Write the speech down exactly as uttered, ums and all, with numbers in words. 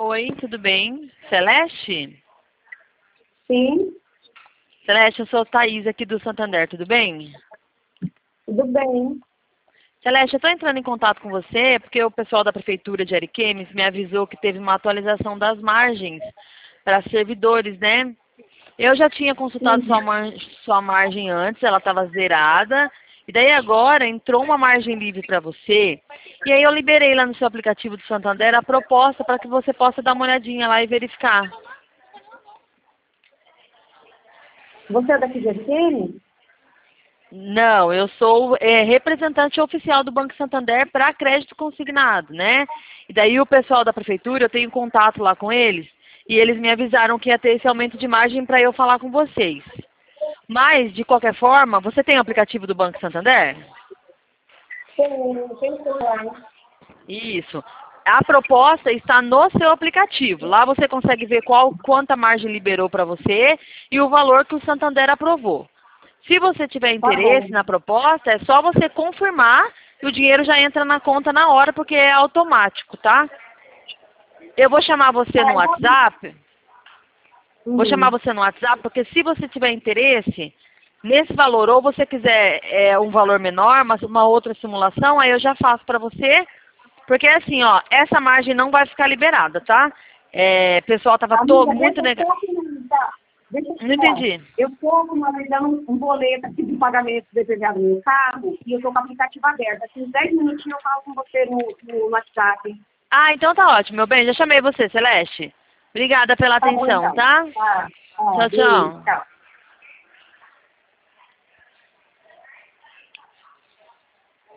Oi, tudo bem? Celeste? Sim, Celeste, eu sou Thaís aqui do Santander, tudo bem? tudo bem. Celeste, eu estou entrando em contato com você porque o pessoal da Prefeitura de Ariquemes me avisou que teve uma atualização das margens para servidores, né? Eu já tinha consultado Sim. sua, mar... sua margem antes, ela estava zerada. E daí agora entrou uma margem livre para você. E aí eu liberei lá no seu aplicativo do Santander a proposta para que você possa dar uma olhadinha lá e verificar. Você é daqui de Ariquemes? Não, eu sou é, representante oficial do Banco Santander para crédito consignado, né? E daí o pessoal da prefeitura, eu tenho contato lá com eles, e eles me avisaram que ia ter esse aumento de margem para eu falar com vocês. Mas, de qualquer forma, você tem o aplicativo do Banco Santander? Tem, tem celular. Isso. A proposta está no seu aplicativo. Lá você consegue ver qual, quanta margem liberou para você e o valor que o Santander aprovou. Se você tiver Tá interesse bom. na proposta, é só você confirmar e o dinheiro já entra na conta na hora, porque é automático, tá? Eu vou chamar você no Tá, tá bom. WhatsApp. Vou chamar Uhum. você no WhatsApp, porque se você tiver interesse nesse valor, ou você quiser é, um valor menor, mas uma outra simulação, aí eu já faço para você. Porque assim, ó, essa margem não vai ficar liberada, tá? É, o pessoal tava todo Amiga, muito deixa eu negativo. só finalizar. Deixa eu Não falar. entendi. Eu estou com uma vez dando um um boleto aqui de pagamento do I P V A do meu carro e eu estou com o aplicativo aberto. Aqui uns dez minutinhos eu falo com você no, no WhatsApp. Ah, então tá ótimo, meu bem. Já chamei você, Celeste. Obrigada pela Tá bom, atenção, então. tá? Tá. Tá, Tchau, beijo. tchau. Tchau.